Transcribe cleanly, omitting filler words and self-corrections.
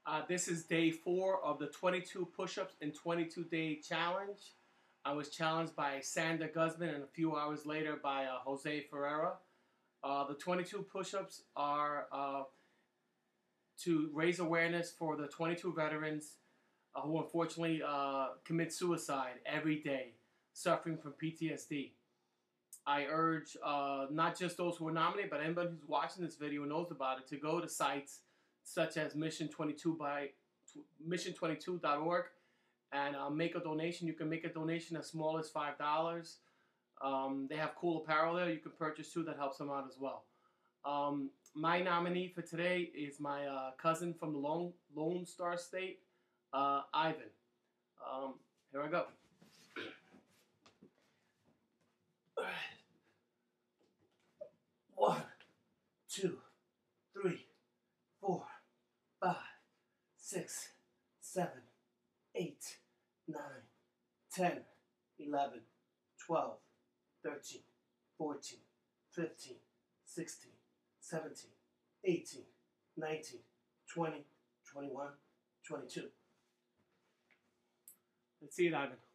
This is day 4 of the 22 push-ups in 22-day challenge. I was challenged by Sandra Guzman and a few hours later by Jose Ferreira. The 22 push-ups are to raise awareness for the 22 veterans who unfortunately commit suicide every day, suffering from PTSD. I urge not just those who are nominated, but anybody who's watching this video and knows about it to go to sites such as mission22.org and make a donation. You can make a donation as small as $5. They have cool apparel there you can purchase too that helps them out as well. My nominee for today is my cousin from the Lone Star State, Ivan. Here I go. One, two, three, 4, 5, 6, 7, 8, 9, 10, 11, 12, 13, 14, 15, 16, 17, 18, 19, 20, 21, 22. Let's see it, Ivan.